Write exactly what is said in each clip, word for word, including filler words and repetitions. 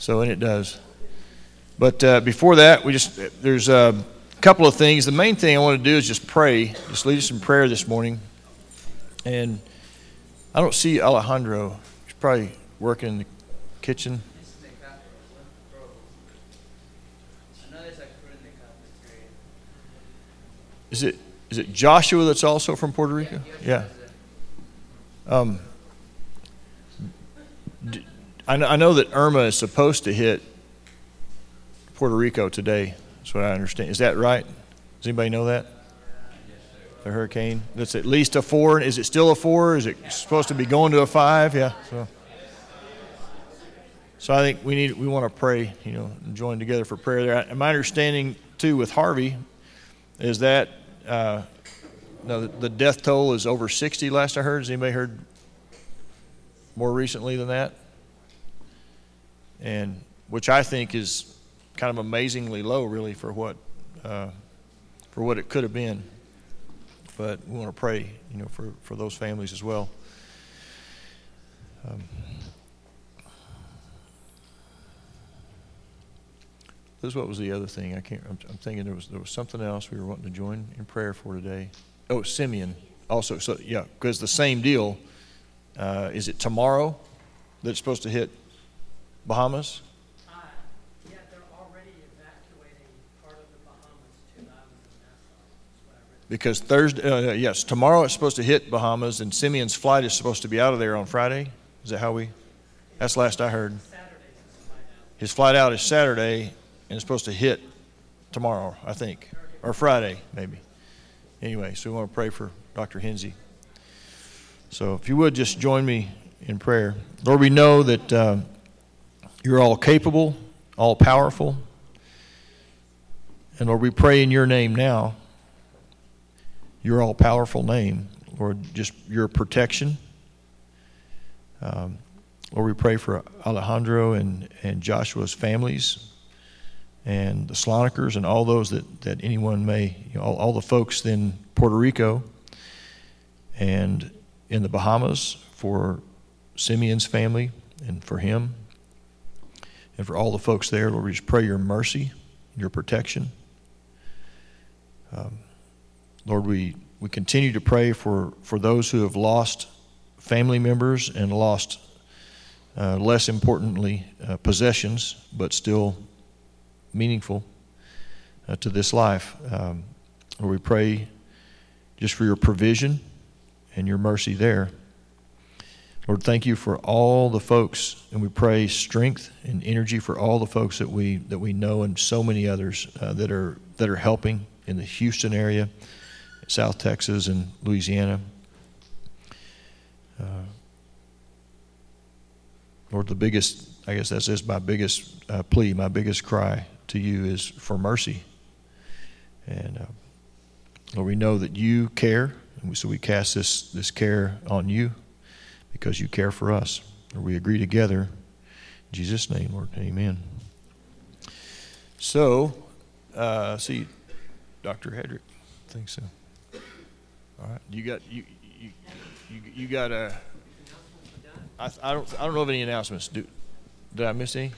So, and it does. But uh, before that, we just there's a couple of things. The main thing I want to do is just pray. Just lead us in prayer this morning. And I don't see Alejandro. He's probably working in the kitchen. Is it is it Joshua that's also from Puerto Rico? Yeah. Um, I know, I know that Irma is supposed to hit Puerto Rico today. That's what I understand. Is that right? Does anybody know that? The hurricane that's at least a four. Is it still a four? Is it supposed to be going to a five? Yeah. So, so I think we need we want to pray. You know, and join together for prayer there. And my understanding too with Harvey is that uh, no, the, the death toll is over sixty. Last I heard. Has anybody heard more recently than that? And which I think is kind of amazingly low, really, for what uh, for what it could have been. But we want to pray, you know, for, for those families as well. Um, this is what was the other thing. I can't. I'm, I'm thinking there was there was something else we were wanting to join in prayer for today. Oh, Simeon also. So yeah, because the same deal. Uh, is it tomorrow that it's supposed to hit Bahamas? Uh, yeah, they're already evacuating part of the Bahamas to the island of Nassau. That's what I read. Because Thursday, uh, yes, tomorrow it's supposed to hit Bahamas, and Simeon's flight is supposed to be out of there on Friday. Is that how we? That's last I heard. Saturday's his flight out. His flight out is Saturday, and it's supposed to hit tomorrow, I think, or Friday maybe. Anyway, so we want to pray for Doctor Hensey. So if you would just join me in prayer. Lord, we know that uh, you're all capable, all powerful. And Lord, we pray in your name now, your all powerful name, Lord, just your protection. Um, Lord, we pray for Alejandro and, and Joshua's families and the Slonikers and all those that, that anyone may, you know, all, all the folks in Puerto Rico and in the Bahamas, for Simeon's family and for him and for all the folks there. Lord, we just pray your mercy, your protection. Um, Lord, we, we continue to pray for, for those who have lost family members and lost, uh, less importantly, uh, possessions, but still meaningful uh, to this life. Um, Lord, we pray just for your provision and your mercy there. Lord, thank you for all the folks, and we pray strength and energy for all the folks that we that we know and so many others uh, that are that are helping in the Houston area, South Texas, and Louisiana. Uh, Lord, the biggest, I guess that's just my biggest uh, plea, my biggest cry to you is for mercy. And uh, Lord, we know that you care. And so we cast this, this care on you because you care for us. Or we agree together. In Jesus' name, Lord. Amen. So, uh, see, Doctor Hedrick, I think so. All right, you got you you you, you got a. I I don't I don't know of any announcements. Do, did I miss any?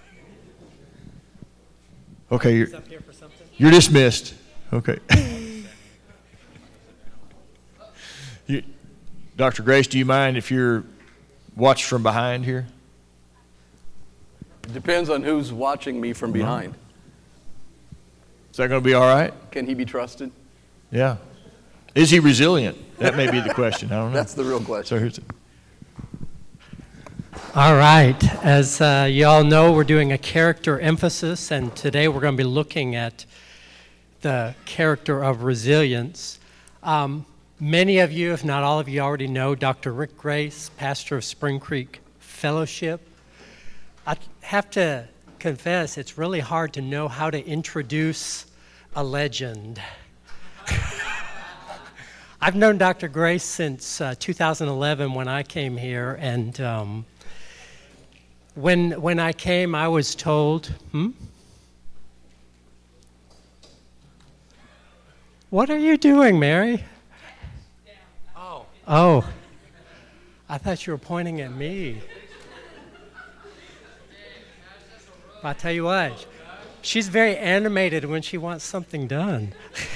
Okay, you're, you're dismissed. Okay. You, Doctor Grace, do you mind if you're watched from behind here? It depends on who's watching me from behind. Is that going to be all right? Can he be trusted? Yeah. Is he resilient? That may be the question. I don't know. That's the real question. So here's it. All right. As uh, you all know, we're doing a character emphasis, and today we're going to be looking at the character of resilience. Um, Many of you, if not all of you, already know Doctor Rick Grace, pastor of Spring Creek Fellowship. I have to confess, it's really hard to know how to introduce a legend. I've known Doctor Grace since uh, two thousand eleven when I came here, and um, when when I came, I was told, hmm? What are you doing, Mary? Oh, I thought you were pointing at me. I tell you what, she's very animated when she wants something done.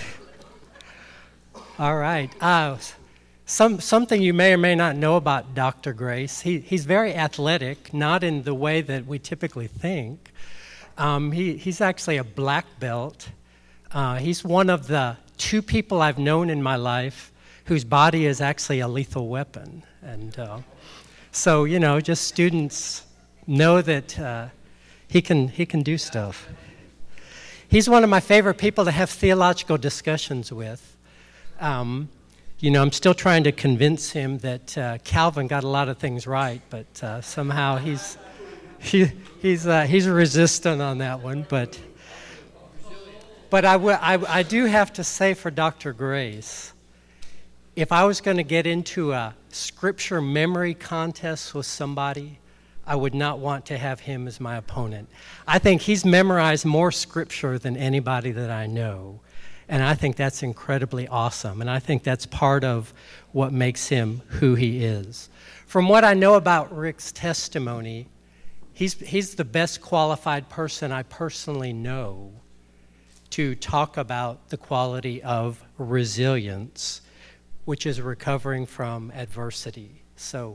All right. Uh, some something you may or may not know about Doctor Grace. He he's very athletic, not in the way that we typically think. Um, he he's actually a black belt. Uh, he's one of the two people I've known in my life whose body is actually a lethal weapon, and uh, so you know, just students know that uh, he can he can do stuff. He's one of my favorite people to have theological discussions with. Um, you know, I'm still trying to convince him that uh, Calvin got a lot of things right, but uh, somehow he's he, he's uh, he's resistant on that one. But but I, w- I I do have to say for Doctor Grace, if I was going to get into a scripture memory contest with somebody, I would not want to have him as my opponent. I think he's memorized more scripture than anybody that I know. And I think that's incredibly awesome. And I think that's part of what makes him who he is. From what I know about Rick's testimony, he's he's the best qualified person I personally know to talk about the quality of resilience, which is recovering from adversity. So.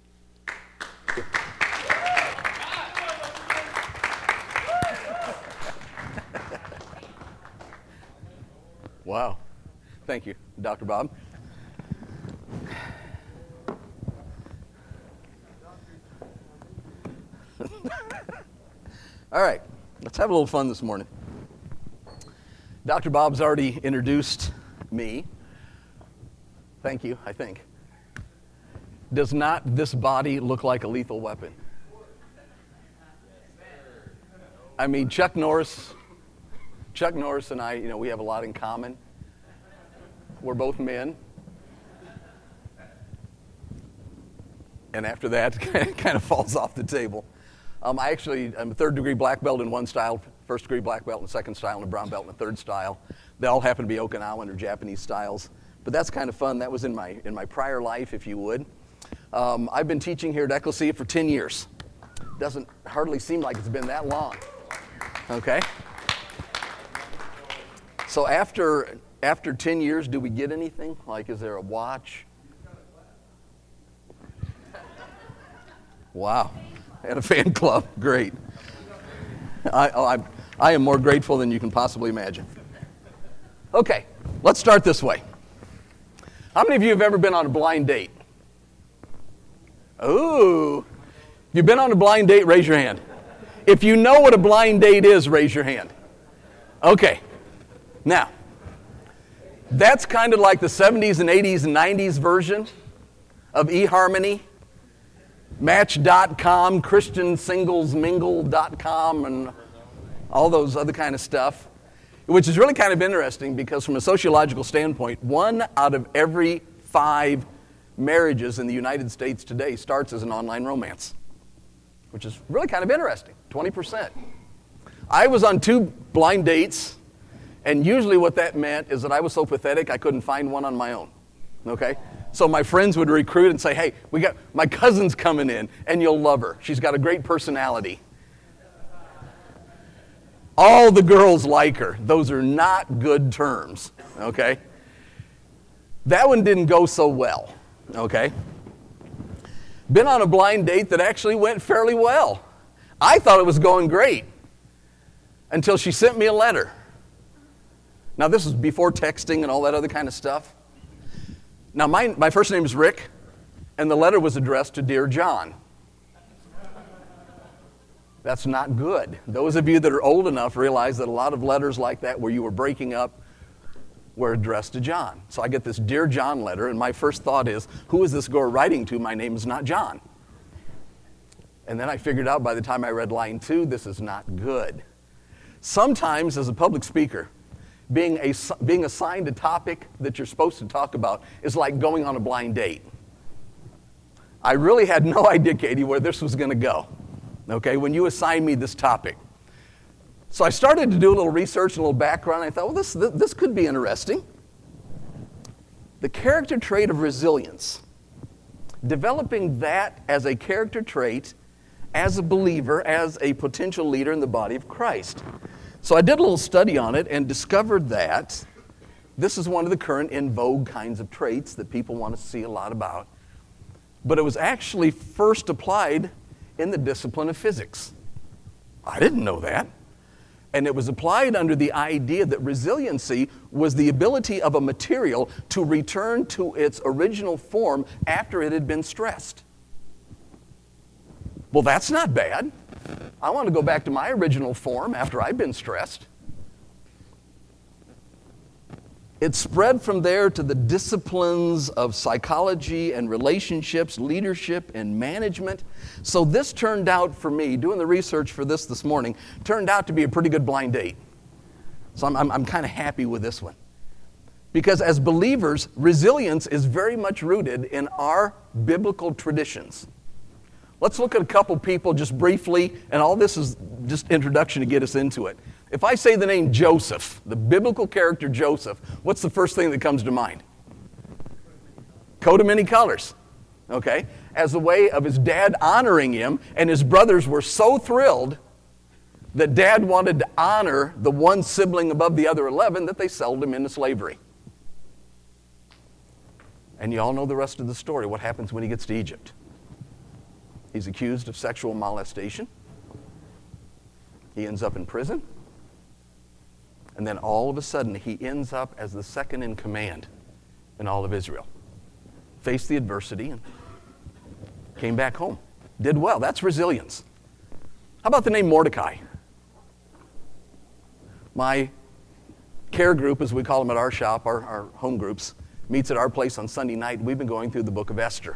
Wow. Thank you, Doctor Bob. All right, let's have a little fun this morning. Doctor Bob's already introduced me. Thank you, I think. Does not this body look like a lethal weapon? I mean, Chuck Norris... Chuck Norris and I, you know, we have a lot in common. We're both men. And after that, it kind of falls off the table. Um, I actually, I'm a third degree black belt in one style, first degree black belt in the second style, and a brown belt in the third style. They all happen to be Okinawan or Japanese styles. But that's kind of fun. That was in my in my prior life, if you would. Um, I've been teaching here at Ecclesia for ten years. Doesn't hardly seem like it's been that long. Okay? So after after ten years, do we get anything? Like, is there a watch? Wow. And a fan club. Great. I, oh, I'm, I am more grateful than you can possibly imagine. Okay, let's start this way. How many of you have ever been on a blind date? Ooh. If you've been on a blind date, raise your hand. If you know what a blind date is, raise your hand. Okay. Now, that's kind of like the seventies and eighties and nineties version of eHarmony, Match dot com, Christian Singles Mingle dot com, and all those other kind of stuff, which is really kind of interesting because from a sociological standpoint, one out of every five marriages in the United States today starts as an online romance, which is really kind of interesting, twenty percent. I was on two blind dates. And usually what that meant is that I was so pathetic I couldn't find one on my own, okay? So my friends would recruit and say, hey, we got my cousin's coming in, and you'll love her. She's got a great personality. All the girls like her. Those are not good terms, okay? That one didn't go so well, okay? Been on a blind date that actually went fairly well. I thought it was going great until she sent me a letter. Now, this was before texting and all that other kind of stuff. Now, my, my first name is Rick, and the letter was addressed to Dear John. That's not good. Those of you that are old enough realize that a lot of letters like that where you were breaking up were addressed to John. So I get this Dear John letter, and my first thought is, who is this girl writing to? My name is not John. And then I figured out by the time I read line two, this is not good. Sometimes, as a public speaker, Being, a, being assigned a topic that you're supposed to talk about is like going on a blind date. I really had no idea, Katie, where this was going to go, okay, when you assigned me this topic. So I started to do a little research and a little background, and I thought, well, this, this could be interesting. The character trait of resilience, developing that as a character trait as a believer, as a potential leader in the body of Christ. So I did a little study on it and discovered that this is one of the current in vogue kinds of traits that people want to see a lot about. But it was actually first applied in the discipline of physics. I didn't know that. And it was applied under the idea that resiliency was the ability of a material to return to its original form after it had been stressed. Well, that's not bad. I want to go back to my original form after I've been stressed. It spread from there to the disciplines of psychology and relationships, leadership and management. So this turned out for me, doing the research for this this morning, turned out to be a pretty good blind date. So I'm, I'm, I'm kind of happy with this one. Because as believers, resilience is very much rooted in our biblical traditions. Let's look at a couple people just briefly, and all this is just introduction to get us into it. If I say the name Joseph, the biblical character Joseph, what's the first thing that comes to mind? Coat of many colors, okay? As a way of his dad honoring him, and his brothers were so thrilled that dad wanted to honor the one sibling above the other eleven that they sold him into slavery. And you all know the rest of the story. What happens when he gets to Egypt? He's accused of sexual molestation. He ends up in prison. And then all of a sudden, he ends up as the second in command in all of Israel. Faced the adversity and came back home. Did well. That's resilience. How about the name Mordecai? My care group, as we call them at our shop, our, our home groups, meets at our place on Sunday night. We've been going through the book of Esther.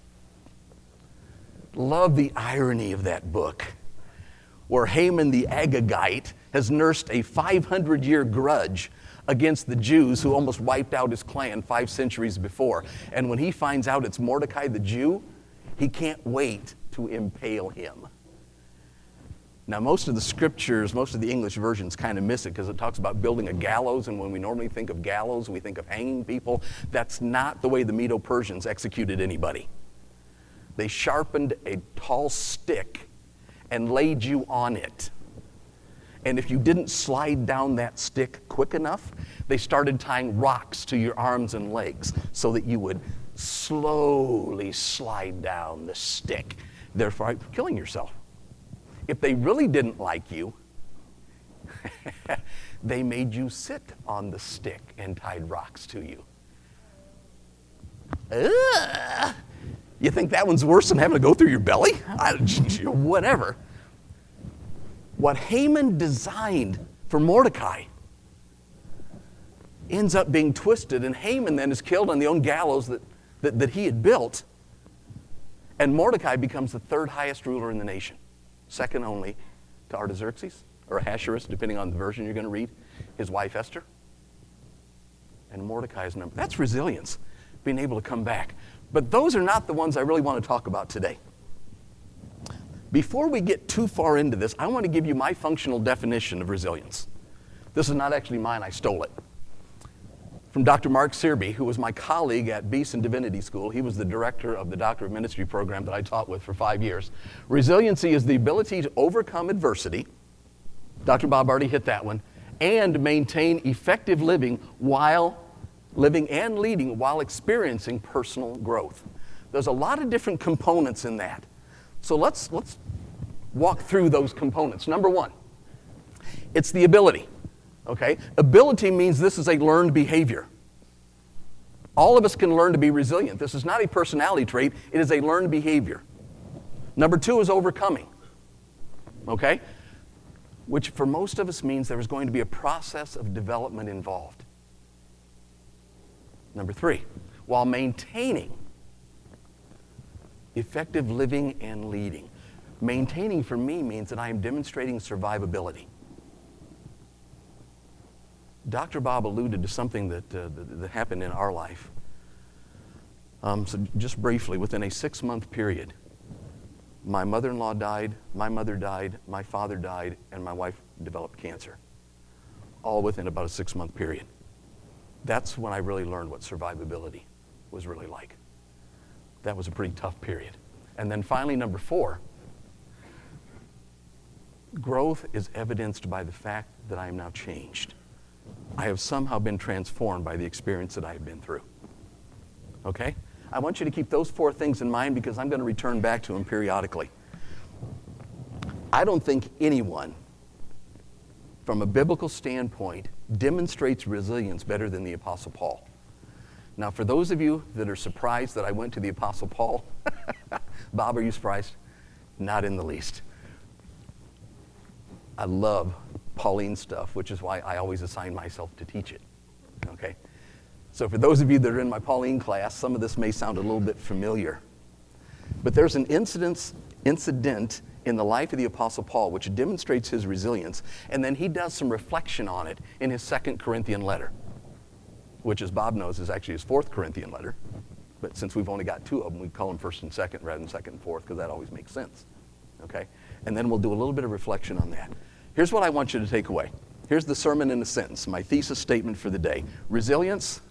Love the irony of that book, where Haman the Agagite has nursed a five hundred year grudge against the Jews who almost wiped out his clan five centuries before. And when he finds out it's Mordecai the Jew, he can't wait to impale him. Now, most of the scriptures, most of the English versions kind of miss it because it talks about building a gallows, and when we normally think of gallows, we think of hanging people. That's not the way the Medo-Persians executed anybody. They sharpened a tall stick and laid you on it. And if you didn't slide down that stick quick enough, they started tying rocks to your arms and legs so that you would slowly slide down the stick, therefore killing yourself. If they really didn't like you, they made you sit on the stick and tied rocks to you. Ugh. You think that one's worse than having to go through your belly? I, whatever. What Haman designed for Mordecai ends up being twisted, and Haman then is killed on the own gallows that, that, that he had built, and Mordecai becomes the third highest ruler in the nation, second only to Artaxerxes, or Ahasuerus, depending on the version you're going to read, his wife Esther, and Mordecai's number. That's resilience, being able to come back. But those are not the ones I really want to talk about today. Before we get too far into this, I want to give you my functional definition of resilience. This is not actually mine, I stole it from Doctor Mark Searby, who was my colleague at Beeson Divinity School. He was the director of the Doctor of Ministry program that I taught with for five years. Resiliency is the ability to overcome adversity. Doctor Bob already hit that one. And maintain effective living while living and leading while experiencing personal growth. There's a lot of different components in that. So let's, let's walk through those components. Number one, it's the ability. Okay? Ability means this is a learned behavior. All of us can learn to be resilient. This is not a personality trait. It is a learned behavior. Number two is overcoming. Okay? Which for most of us means there is going to be a process of development involved. Number three, while maintaining effective living and leading. Maintaining for me means that I am demonstrating survivability. Doctor Bob alluded to something that, uh, that, that happened in our life. Um, so just briefly, within a six-month period, my mother-in-law died, my mother died, my father died, and my wife developed cancer. All within about a six-month period. That's when I really learned what survivability was really like. That was a pretty tough period. And then finally, number four, Growth is evidenced by the fact that I am now changed. I have somehow been transformed by the experience that I have been through. Okay? I want you to keep those four things in mind because I'm going to return back to them periodically. I don't think anyone, from a biblical standpoint, demonstrates resilience better than the Apostle Paul. Now, for those of you that are surprised that I went to the Apostle Paul, Bob, are you surprised? Not in the least. I love Pauline stuff, which is why I always assign myself to teach it. Okay? So for those of you that are in my Pauline class, some of this may sound a little bit familiar. But there's an incident, incident in the life of the Apostle Paul which demonstrates his resilience, and then he does some reflection on it in his Second Corinthian letter, which, as Bob knows, is actually his Fourth Corinthian letter. But since we've only got two of them, we call them First and Second rather than Second and Fourth because that always makes sense. Okay? And then we'll do a little bit of reflection on that. Here's what I want you to take away. Here's the sermon in a sentence, my thesis statement for the day. Resilience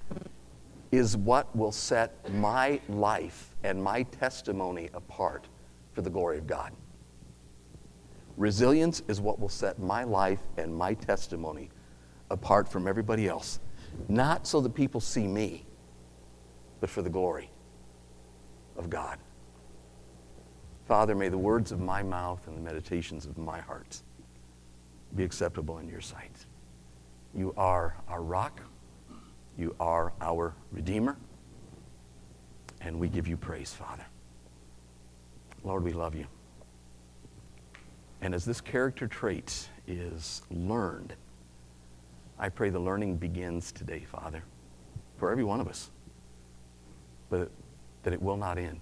is what will set my life and my testimony apart for the glory of God. Resilience is what will set my life and my testimony apart from everybody else. Not so that people see me, but for the glory of God. Father, may the words of my mouth and the meditations of my heart be acceptable in your sight. You are our rock. You are our Redeemer. And we give you praise, Father. Lord, we love you. And as this character trait is learned, I pray the learning begins today, Father, for every one of us, but that it will not end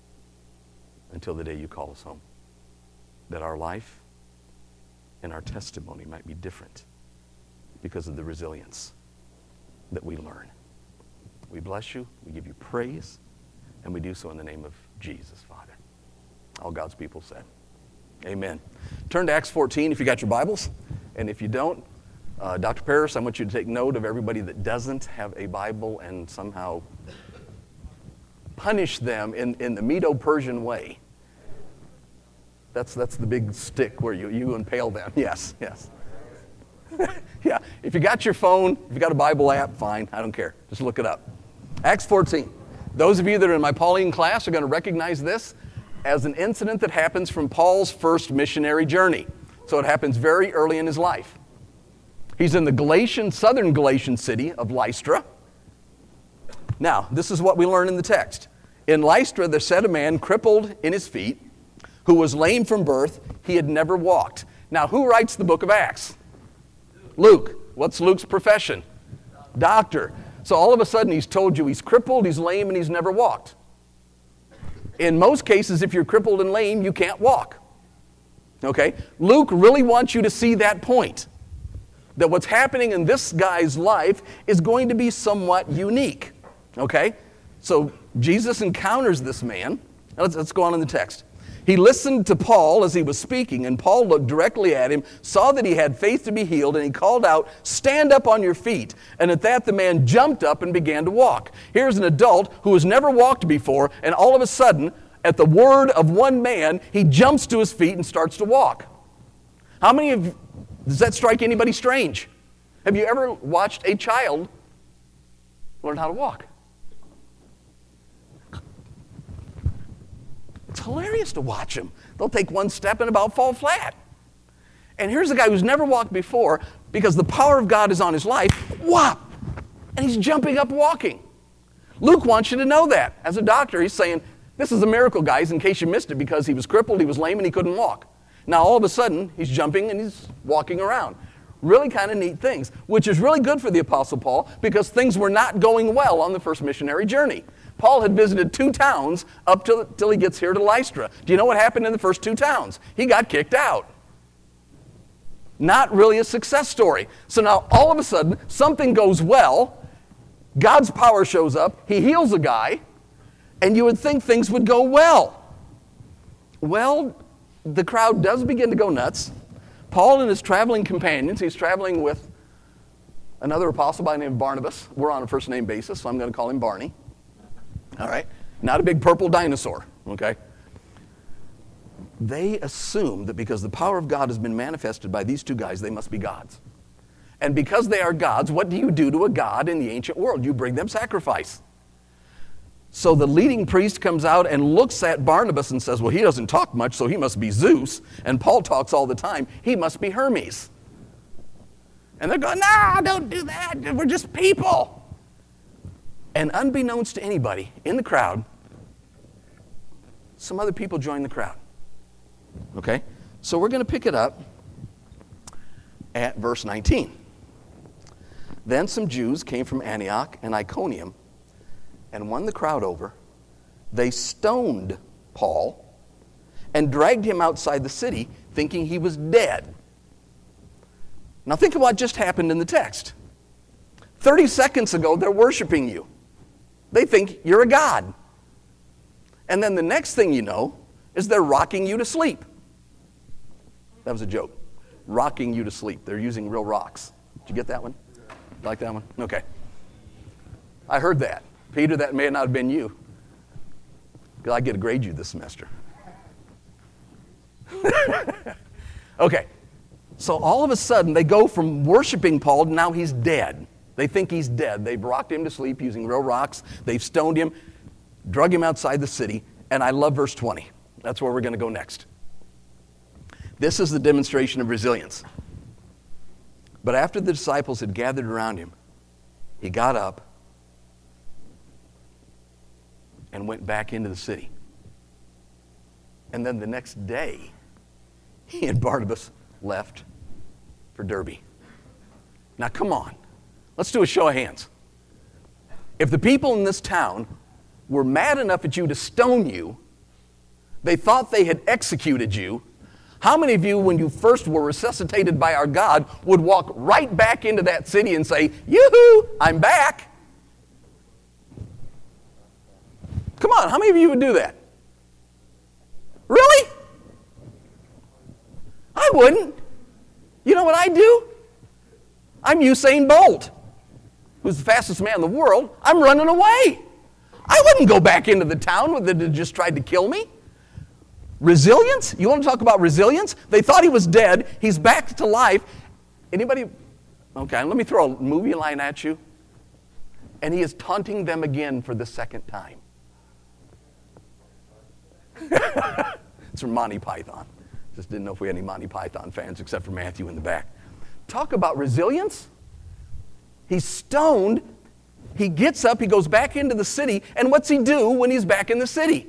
until the day you call us home. That our life and our testimony might be different because of the resilience that we learn. We bless you, we give you praise, and we do so in the name of Jesus, Father. All God's people said, amen. Turn to Acts fourteen if you got your Bibles, and if you don't, uh, Doctor Paris, I want you to take note of everybody that doesn't have a Bible and somehow punish them in, in the Medo-Persian way. That's that's the big stick where you, you impale them. Yes, yes. Yeah, if you got your phone, if you got a Bible app, fine, I don't care. Just look it up. Acts fourteen. Those of you that are in my Pauline class are going to recognize this as an incident that happens from Paul's first missionary journey. So it happens very early in his life. He's in the Galatian, southern Galatian city of Lystra. Now, this is what we learn in the text. In Lystra, there sat a man crippled in his feet, who was lame from birth. He had never walked. Now, who writes the book of Acts? Luke. What's Luke's profession? Doctor. So all of a sudden, he's told you he's crippled, he's lame, and he's never walked. In most cases, if you're crippled and lame, you can't walk. Okay? Luke really wants you to see that point. That what's happening in this guy's life is going to be somewhat unique. Okay? So Jesus encounters this man. Let's, let's go on in the text. He listened to Paul as he was speaking, and Paul looked directly at him, saw that he had faith to be healed, and he called out, "Stand up on your feet." And at that, the man jumped up and began to walk. Here's an adult who has never walked before, and all of a sudden, at the word of one man, he jumps to his feet and starts to walk. How many of you, does that strike anybody strange? Have you ever watched a child learn how to walk? It's hilarious to watch them. They'll take one step and about fall flat. And here's a guy who's never walked before because the power of God is on his life. Whop! And he's jumping up walking. Luke wants you to know that. As a doctor, he's saying, this is a miracle, guys, in case you missed it, because he was crippled, he was lame, and he couldn't walk. Now, all of a sudden, he's jumping and he's walking around. Really kind of neat things, which is really good for the Apostle Paul because things were not going well on the first missionary journey. Paul had visited two towns up till, till he gets here to Lystra. Do you know what happened in the first two towns? He got kicked out. Not really a success story. So now all of a sudden, something goes well, God's power shows up, he heals a guy, and you would think things would go well. Well, the crowd does begin to go nuts. Paul and his traveling companions, he's traveling with another apostle by the name of Barnabas. We're on a first name basis, so I'm going to call him Barney. All right? Not a big purple dinosaur, okay? they assume that because the power of God has been manifested by these two guys, they must be gods. And because they are gods, what do you do to a god in the ancient world? You bring them sacrifice. So the leading priest comes out and looks at Barnabas and says, well, he doesn't talk much, so he must be Zeus. And Paul talks all the time. He must be Hermes. And they're going, no, don't do that. We're just people. And unbeknownst to anybody in the crowd, some other people join the crowd. Okay? So we're going to pick it up at verse nineteen. Then some Jews came from Antioch and Iconium and won the crowd over. They stoned Paul and dragged him outside the city, thinking he was dead. Now think of what just happened in the text. thirty seconds ago, they're worshiping you. They think you're a god. And then the next thing you know is they're rocking you to sleep. That was a joke. Rocking you to sleep. They're using real rocks. Did you get that one? Like that one? Okay. I heard that. Peter, that may not have been you. Because I get to grade you this semester. Okay. So all of a sudden, they go from worshiping Paul to now he's dead. They think he's dead. They've rocked him to sleep using real rocks. They've stoned him, drug him outside the city. And I love verse twenty. That's where we're going to go next. This is the demonstration of resilience. But after the disciples had gathered around him, he got up and went back into the city. And then the next day, he and Barnabas left for Derbe. Now, come on. Let's do a show of hands. If the people in this town were mad enough at you to stone you, they thought they had executed you, how many of you, when you first were resuscitated by our God, would walk right back into that city and say, yoo-hoo, I'm back? Come on, how many of you would do that? Really? I wouldn't. You know what I do? I'm Usain Bolt, who's the fastest man in the world. I'm running away. I wouldn't go back into the town that had just tried to kill me. Resilience? You want to talk about resilience? They thought he was dead. He's back to life. Anybody? Okay, let me throw a movie line at you. And he is taunting them again for the second time. It's from Monty Python. Just didn't know if we had any Monty Python fans except for Matthew in the back. Talk about resilience. He's stoned. He gets up. He goes back into the city. And what's he do when he's back in the city?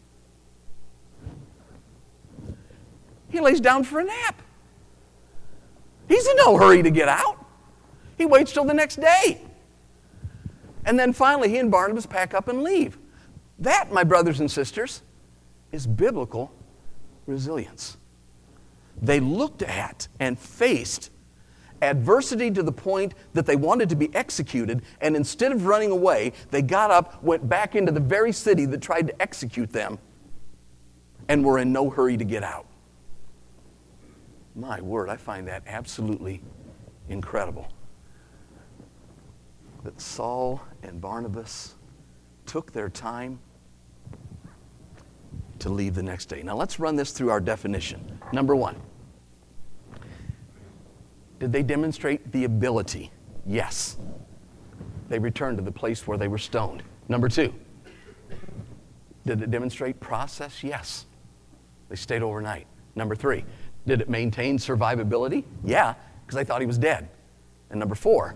He lays down for a nap. He's in no hurry to get out. He waits till the next day. And then finally, he and Barnabas pack up and leave. That, my brothers and sisters, is biblical resilience. They looked at and faced adversity to the point that they wanted to be executed, and instead of running away, they got up, went back into the very city that tried to execute them, and were in no hurry to get out. My word, I find that absolutely incredible. That Saul and Barnabas took their time to leave the next day. Now let's run this through our definition. Number one, did they demonstrate the ability? Yes. They returned to the place where they were stoned. Number two, did it demonstrate process? Yes. They stayed overnight. Number three, did it maintain survivability? Yeah, because they thought he was dead. And number four,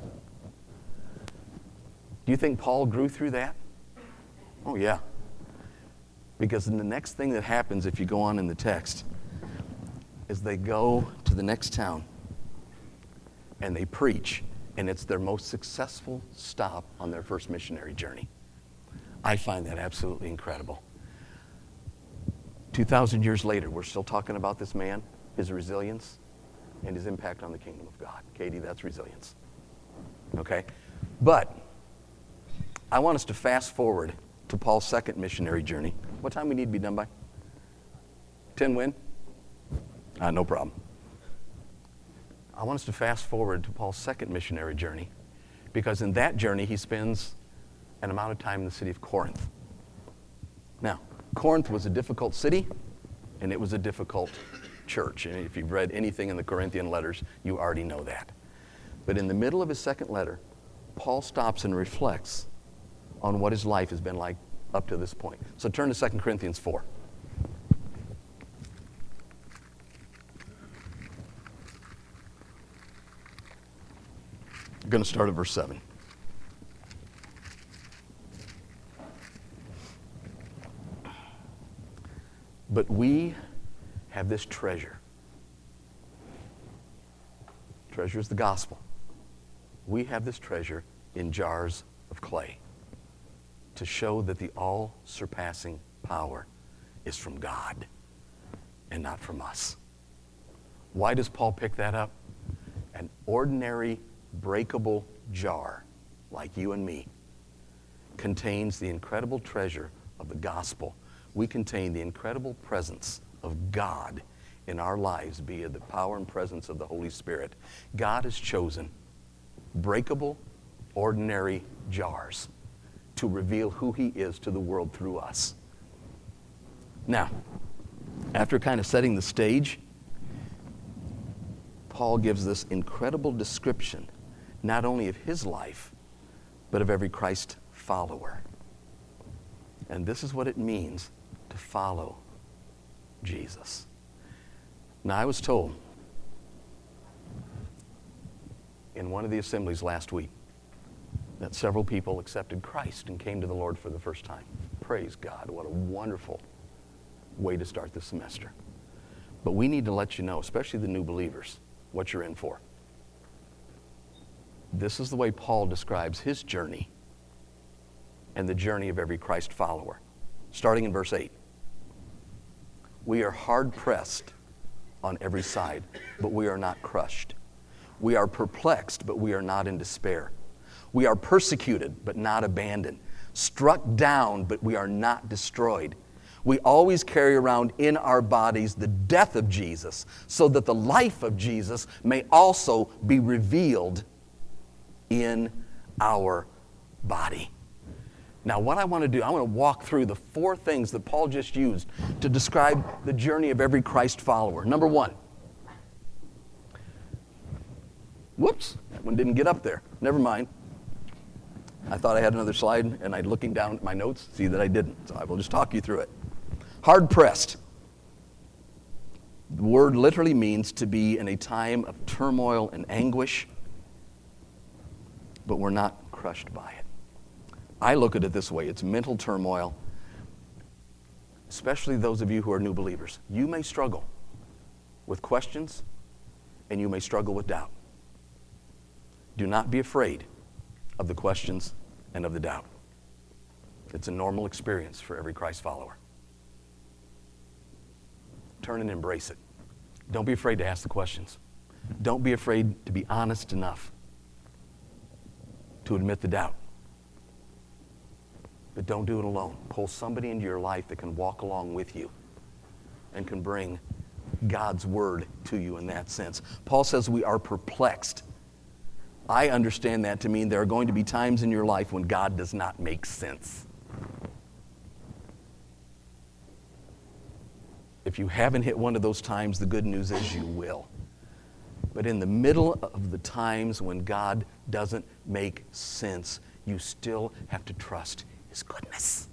do you think Paul grew through that? Oh, yeah. Because then the next thing that happens, if you go on in the text, is they go to the next town and they preach, and it's their most successful stop on their first missionary journey. I find that absolutely incredible. two thousand years later, we're still talking about this man, his resilience, and his impact on the kingdom of God. Katie, that's resilience. Okay? But I want us to fast forward to Paul's second missionary journey. What time we need to be done by? ten win? Uh, no problem. I want us to fast forward to Paul's second missionary journey, because in that journey he spends an amount of time in the city of Corinth. Now, Corinth was a difficult city. And it was a difficult church. And if you've read anything in the Corinthian letters, you already know that. But in the middle of his second letter, Paul stops and reflects on what his life has been like up to this point. So turn to Second Corinthians four. I'm going to start at verse seven. But we have this treasure. Treasure is the gospel. We have this treasure in jars of clay to show that the all-surpassing power is from God and not from us. Why does Paul pick that up? An ordinary breakable jar like you and me contains the incredible treasure of the gospel. We contain the incredible presence of God in our lives via the power and presence of the Holy Spirit. God has chosen breakable, ordinary jars to reveal who he is to the world through us. Now, after kind of setting the stage, Paul gives this incredible description, not only of his life, but of every Christ follower. And this is what it means to follow Jesus. Now, I was told in one of the assemblies last week that several people accepted Christ and came to the Lord for the first time. Praise God. What a wonderful way to start the semester. But we need to let you know, especially the new believers, what you're in for. This is the way Paul describes his journey and the journey of every Christ follower. Starting in verse eight. We are hard-pressed on every side, but we are not crushed. We are perplexed, but we are not in despair. We are persecuted, but not abandoned. Struck down, but we are not destroyed. We always carry around in our bodies the death of Jesus, so that the life of Jesus may also be revealed in our body. Now, what I want to do, I want to walk through the four things that Paul just used to describe the journey of every Christ follower. Number one. Whoops, that one didn't get up there. Never mind. I thought I had another slide, and I, looking down at my notes, see that I didn't. So I will just talk you through it. Hard-pressed. The word literally means to be in a time of turmoil and anguish, but we're not crushed by it. I look at it this way. It's mental turmoil, especially those of you who are new believers. You may struggle with questions, and you may struggle with doubt. Do not be afraid of the questions and of the doubt. It's a normal experience for every Christ follower. Turn and embrace it. Don't be afraid to ask the questions. Don't be afraid to be honest enough to admit the doubt. But don't do it alone. Pull somebody into your life that can walk along with you and can bring God's word to you in that sense. Paul says we are perplexed. I understand that to mean there are going to be times in your life when God does not make sense. If you haven't hit one of those times, the good news is you will. But in the middle of the times when God doesn't make sense, you still have to trust His goodness.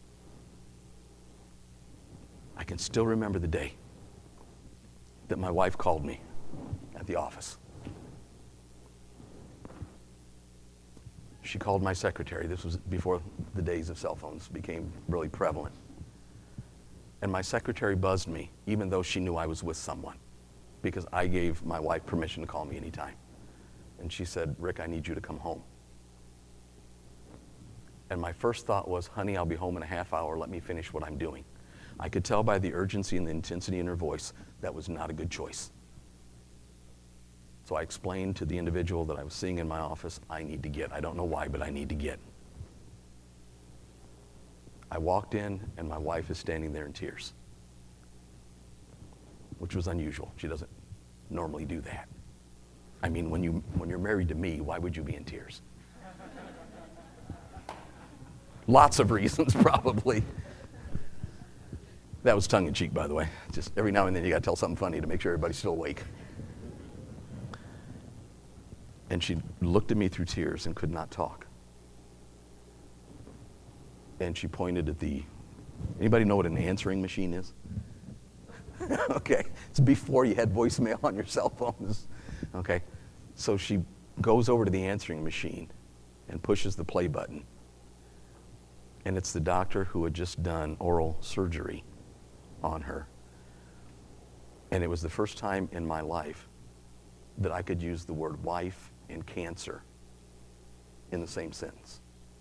I can still remember the day that my wife called me at the office. She called my secretary. This was before the days of cell phones became really prevalent. And my secretary buzzed me, even though she knew I was with someone, because I gave my wife permission to call me anytime. And she said, "Rick, I need you to come home." And my first thought was, "Honey, I'll be home in a half hour. Let me finish what I'm doing." I could tell by the urgency and the intensity in her voice that was not a good choice. So I explained to the individual that I was seeing in my office, I need to get. I don't know why, but I need to get. I walked in, and my wife is standing there in tears, which was unusual. She doesn't normally do that. I mean, when, you, when you're married to me, why would you be in tears? Lots of reasons, probably. That was tongue in cheek, by the way. Just every now and then you got to tell something funny to make sure everybody's still awake. And she looked at me through tears and could not talk. And she pointed at the, anybody know what an answering machine is? Okay, it's before you had voicemail on your cell phones. Okay, so she goes over to the answering machine and pushes the play button. And it's the doctor who had just done oral surgery on her. And it was the first time in my life that I could use the word wife and cancer in the same sentence.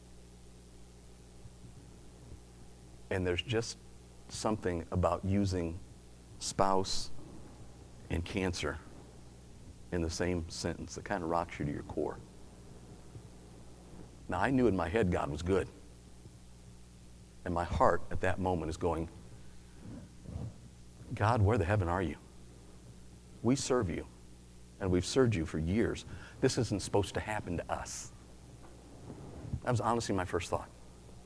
And there's just something about using spouse and cancer in the same sentence that kind of rocks you to your core. Now, I knew in my head God was good. And my heart at that moment is going, God, where the heaven are you? We serve you, and we've served you for years. This isn't supposed to happen to us. That was honestly my first thought.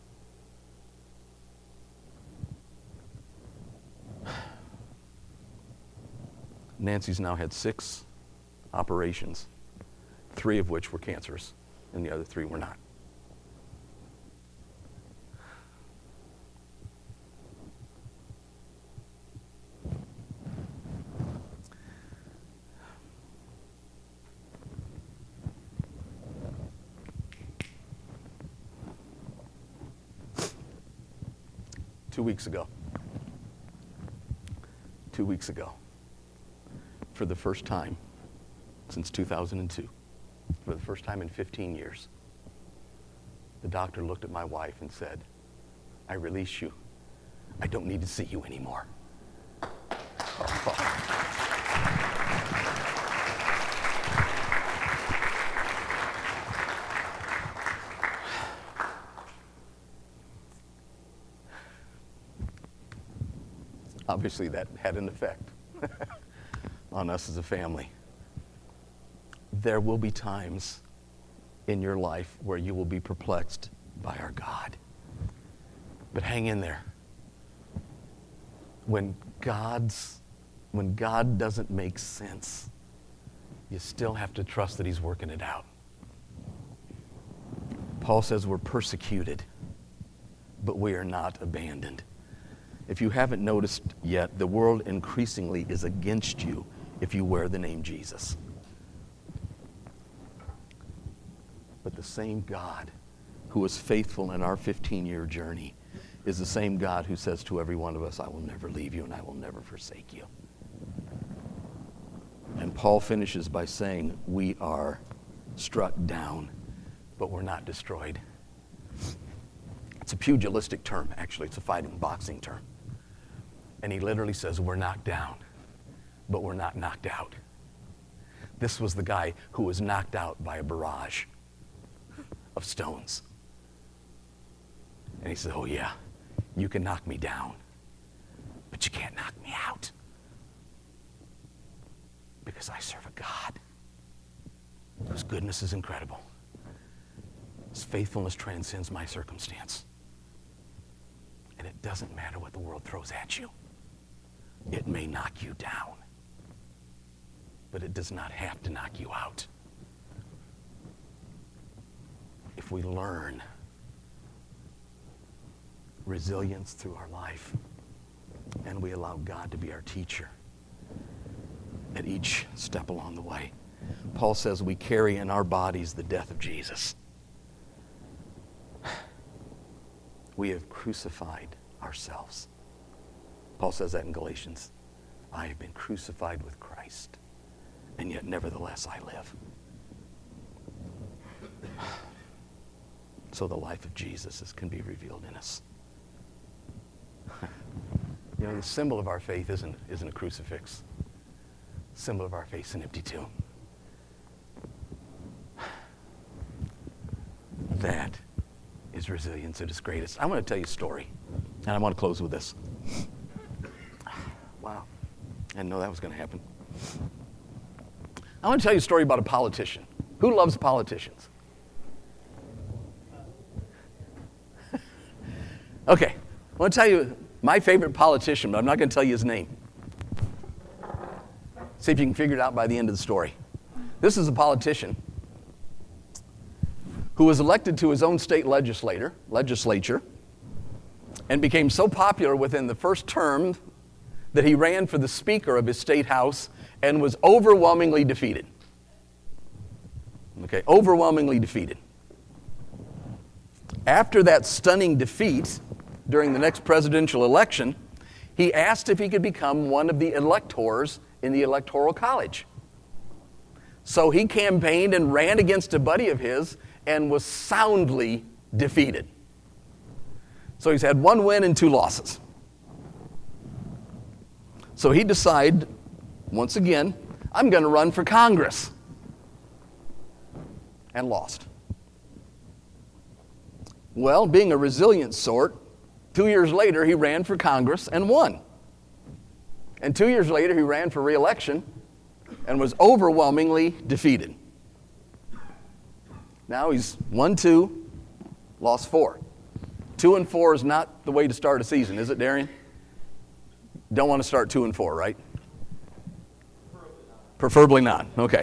Nancy's now had six operations, three of which were cancerous, and the other three were not. Two weeks ago, two weeks ago, for the first time since two thousand two, for the first time in fifteen years, the doctor looked at my wife and said, I release you. I don't need to see you anymore. Oh. Obviously, that had an effect on us as a family. There will be times in your life where you will be perplexed by our God. But hang in there. When God's, when God doesn't make sense, you still have to trust that He's working it out. Paul says we're persecuted, but we are not abandoned. If you haven't noticed yet, the world increasingly is against you if you wear the name Jesus. But the same God who was faithful in our fifteen-year journey is the same God who says to every one of us, I will never leave you and I will never forsake you. And Paul finishes by saying, we are struck down, but we're not destroyed. It's a pugilistic term, actually. It's a fighting, boxing term. And he literally says, we're knocked down, but we're not knocked out. This was the guy who was knocked out by a barrage of stones. And he said, oh yeah, you can knock me down, but you can't knock me out. Because I serve a God whose goodness is incredible. His faithfulness transcends my circumstance. And it doesn't matter what the world throws at you. It may knock you down, but it does not have to knock you out. If we learn resilience through our life, and we allow God to be our teacher at each step along the way. Paul says we carry in our bodies the death of Jesus. We have crucified ourselves. Paul says that in Galatians. I have been crucified with Christ, and yet nevertheless I live. So the life of Jesus is, can be revealed in us. You know, the symbol of our faith isn't, isn't a crucifix. The symbol of our faith is an empty tomb. That is resilience at its greatest. I want to tell you a story, and I want to close with this. Wow. I didn't know that was going to happen. I want to tell you a story about a politician. Who loves politicians? Okay. I want to tell you My favorite politician, but I'm not going to tell you his name. See if you can figure it out by the end of the story. This is a politician who was elected to his own state legislator, legislature and became so popular within the first term that he ran for the Speaker of his state house and was overwhelmingly defeated. Okay, overwhelmingly defeated. After that stunning defeat during the next presidential election, he asked if he could become one of the electors in the Electoral College. So he campaigned and ran against a buddy of his and was soundly defeated. So he's had one win and two losses. So he decided, once again, I'm going to run for Congress. And lost. Well, being a resilient sort, two years later he ran for Congress and won. And two years later he ran for re-election and was overwhelmingly defeated. Now he's won two, lost four. Two and four is not the way to start a season, is it, Darian? Don't want to start two and four, right? Preferably not. Okay.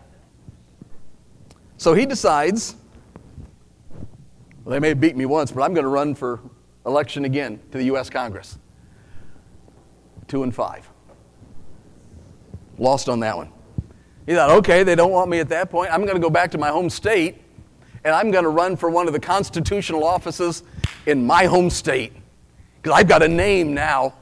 So he decides, well, they may have beat me once, but I'm going to run for election again to the U S Congress. Two and five. Lost on that one. He thought, okay, they don't want me at that point. I'm going to go back to my home state, and I'm going to run for one of the constitutional offices in my home state, because I've got a name now.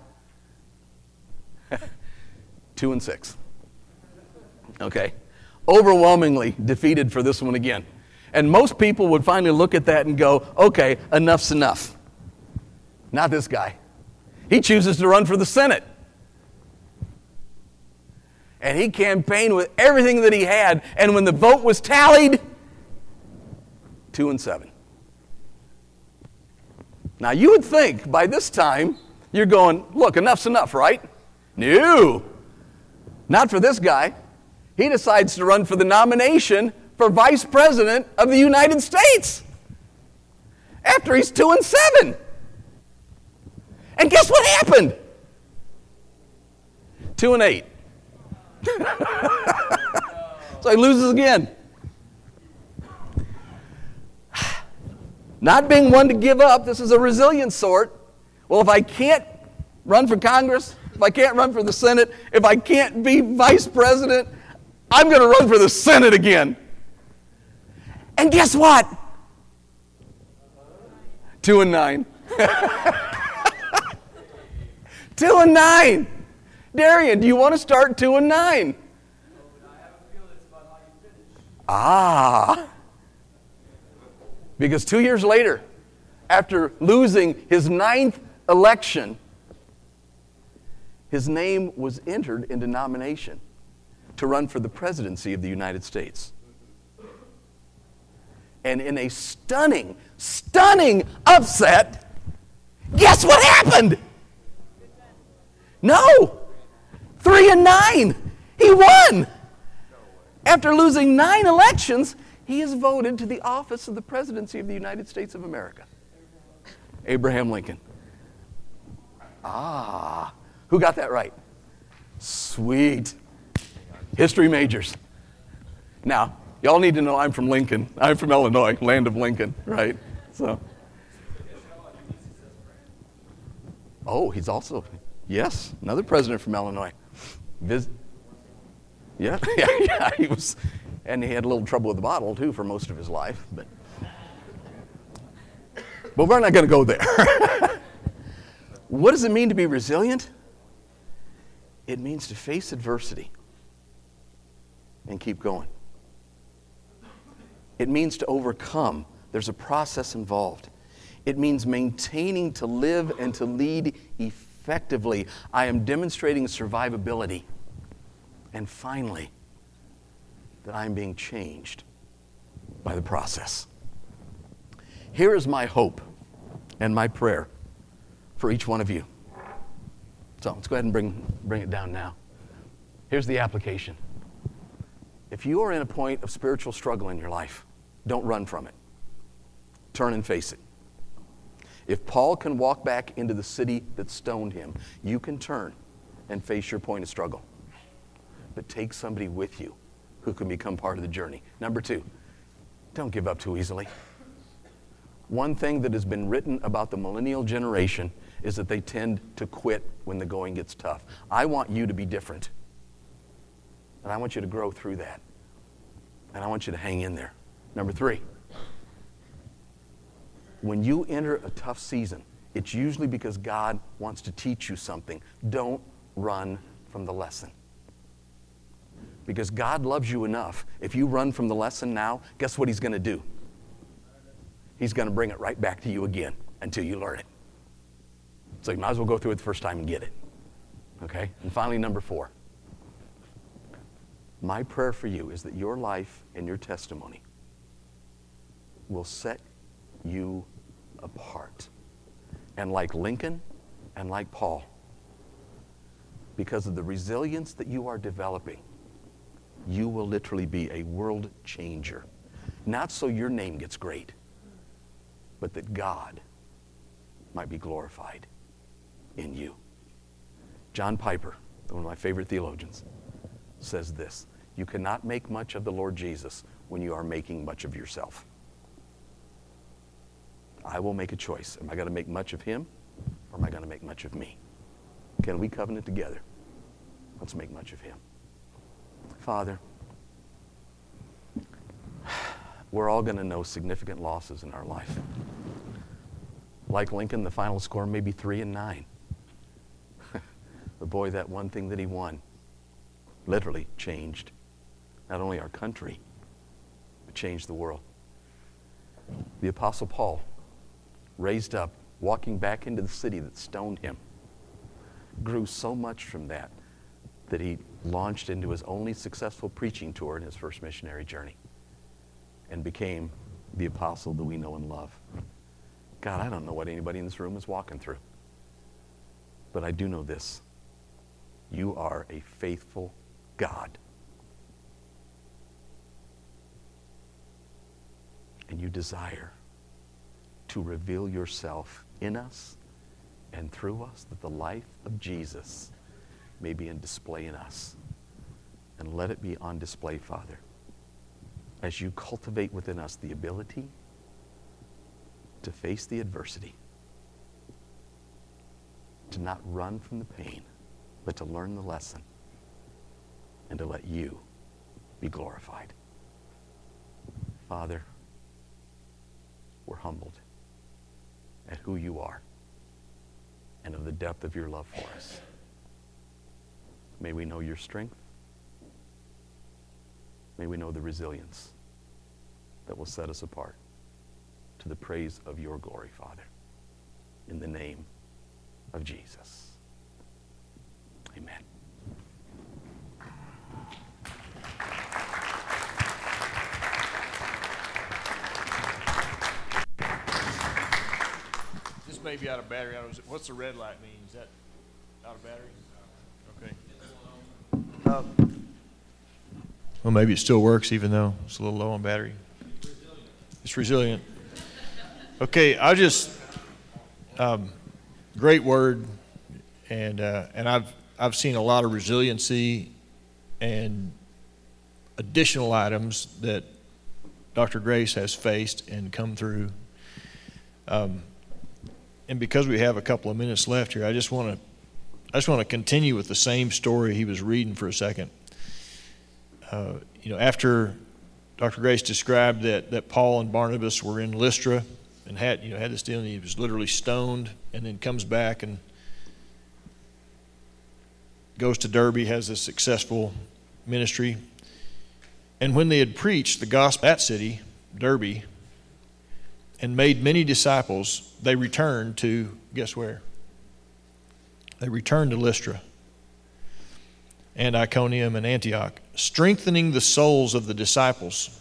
Two and six. Okay. Overwhelmingly defeated for this one again. And most people would finally look at that and go, okay, enough's enough. Not this guy. He chooses to run for the Senate. And he campaigned with everything that he had, and when the vote was tallied, two and seven. Now you would think by this time, you're going, look, enough's enough, right? No. Not for this guy. He decides to run for the nomination for Vice President of the United States after he's two and seven. And guess what happened? Two and eight. So he loses again. Not being one to give up, this is a resilient sort. Well, if I can't run for Congress, if I can't run for the Senate, if I can't be Vice President, I'm going to run for the Senate again. And guess what? Two and nine. Two and nine. Darian, do you want to start two and nine? Ah. Because two years later, after losing his ninth election, his name was entered into nomination to run for the presidency of the United States. And in a stunning, stunning upset, guess what happened? No! Three and nine. He won! After losing nine elections, he is voted to the office of the presidency of the United States of America. Abraham Lincoln. Ah. Who got that right? Sweet. History majors. Now, y'all need to know I'm from Lincoln. I'm from Illinois, land of Lincoln, right? So. Oh, he's also, yes, another president from Illinois. Vis- yeah, yeah, yeah, he was, and he had a little trouble with the bottle, too, for most of his life. But, but we're not going to go there. What does it mean to be resilient? It means to face adversity and keep going. It means to overcome. There's a process involved. It means maintaining to live and to lead effectively. I am demonstrating survivability. And finally, that I am being changed by the process. Here is my hope and my prayer for each one of you. So let's go ahead and bring, bring it down now. Here's the application. If you are in a point of spiritual struggle in your life, don't run from it. Turn and face it. If Paul can walk back into the city that stoned him, you can turn and face your point of struggle. But take somebody with you who can become part of the journey. Number two, don't give up too easily. One thing that has been written about the millennial generation is that they tend to quit when the going gets tough. I want you to be different. And I want you to grow through that. And I want you to hang in there. Number three, when you enter a tough season, it's usually because God wants to teach you something. Don't run from the lesson. Because God loves you enough. If you run from the lesson now, guess what he's going to do? He's going to bring it right back to you again until you learn it. So you might as well go through it the first time and get it. Okay? And finally, number four. My prayer for you is that your life and your testimony will set you apart. And like Lincoln and like Paul, because of the resilience that you are developing, you will literally be a world changer. Not so your name gets great, but that God might be glorified in you. John Piper, one of my favorite theologians, says this: you cannot make much of the Lord Jesus when you are making much of yourself. I will make a choice. Am I going to make much of him, or am I going to make much of me? Can we covenant together? Let's make much of him. Father, we're all going to know significant losses in our life. Like Lincoln, the final score may be three and nine. But boy, that one thing that he won literally changed not only our country, but changed the world. The Apostle Paul, raised up, walking back into the city that stoned him, grew so much from that that he launched into his only successful preaching tour in his first missionary journey and became the apostle that we know and love. God, I don't know what anybody in this room is walking through, but I do know this. You are a faithful God. And you desire to reveal yourself in us and through us, that the life of Jesus may be in display in us. And let it be on display, Father, as you cultivate within us the ability to face the adversity, to not run from the pain, but to learn the lesson, and to let you be glorified. Father, we're humbled at who you are and of the depth of your love for us. May we know your strength. May we know the resilience that will set us apart to the praise of your glory, Father. In the name of Jesus. Amen. This may be out of battery. I was, what's the red light mean? Is that out of battery? Okay. Um, well, maybe it still works even though it's a little low on battery. It's resilient. Okay, I just um, great word, and uh, and I've I've seen a lot of resiliency and additional items that Doctor Grace has faced and come through. Um, and because we have a couple of minutes left here, I just want to I just want to continue with the same story he was reading for a second. Uh, you know, after Doctor Grace described that that Paul and Barnabas were in Lystra and had you know had this deal, and he was literally stoned, and then comes back and goes to Derbe, has a successful ministry. And when they had preached the gospel at that city, Derbe, and made many disciples, they returned to, guess where? They returned to Lystra and Iconium and Antioch, strengthening the souls of the disciples.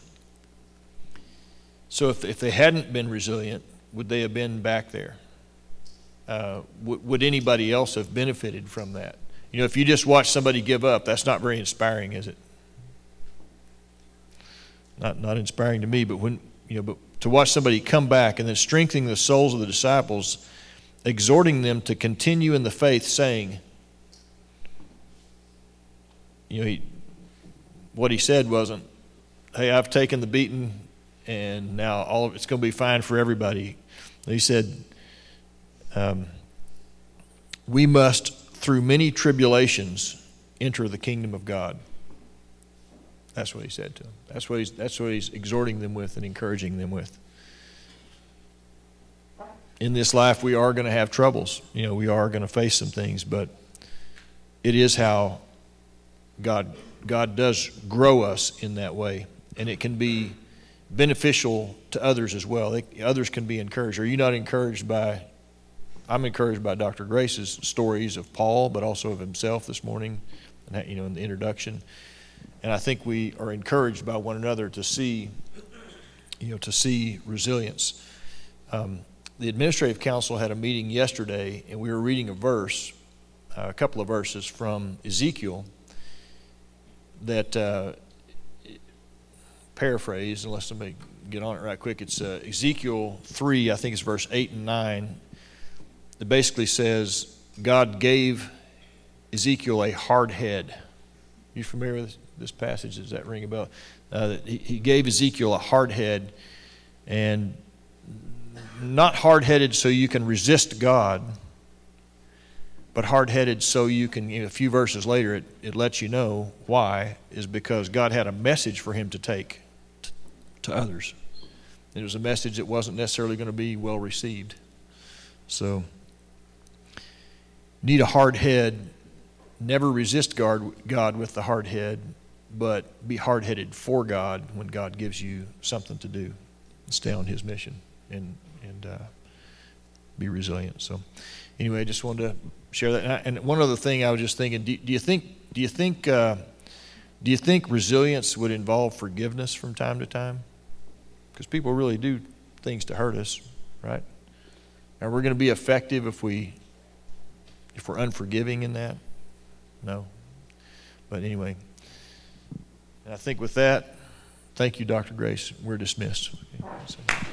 So if, if they hadn't been resilient, would they have been back there? Uh, w- would anybody else have benefited from that? You know, if you just watch somebody give up, that's not very inspiring, is it? Not not inspiring to me, but when you know, but to watch somebody come back and then strengthening the souls of the disciples, exhorting them to continue in the faith, saying, you know, he, what he said wasn't, hey, I've taken the beating and now all of it's going to be fine for everybody. He said, um, we must, through many tribulations, enter the kingdom of God. That's what he said to them. That's what he's, that's what he's exhorting them with and encouraging them with. In this life, we are going to have troubles. You know, we are going to face some things, but it is how God God does grow us in that way, and it can be beneficial to others as well. They, others can be encouraged. Are you not encouraged by? I'm encouraged by Doctor Grace's stories of Paul, but also of himself this morning, and you know, in the introduction. And I think we are encouraged by one another to see, you know, to see resilience. Um, the Administrative Council had a meeting yesterday, and we were reading a verse, uh, a couple of verses from Ezekiel that, uh, paraphrase, unless somebody get on it right quick, it's uh, Ezekiel three, I think it's verse eight and nine. It basically says, God gave Ezekiel a hard head. You familiar with this passage? Does that ring a bell? Uh, that he, he gave Ezekiel a hard head, and not hard-headed so you can resist God, but hard-headed so you can, you know, a few verses later, it, it lets you know why, is because God had a message for him to take t- to others. It was a message that wasn't necessarily going to be well received. So, need a hard head. Never resist God, God with the hard head, but be hard-headed for God when God gives you something to do. Stay on his mission and and uh, be resilient. So, anyway, I just wanted to share that. And, I, and one other thing, I was just thinking: Do, do you think? Do you think? Uh, do you think resilience would involve forgiveness from time to time? Because people really do things to hurt us, right? Are we going to be effective if we if we're unforgiving in that? No. But anyway, and I think with that, thank you, Doctor Grace. We're dismissed. Okay, so.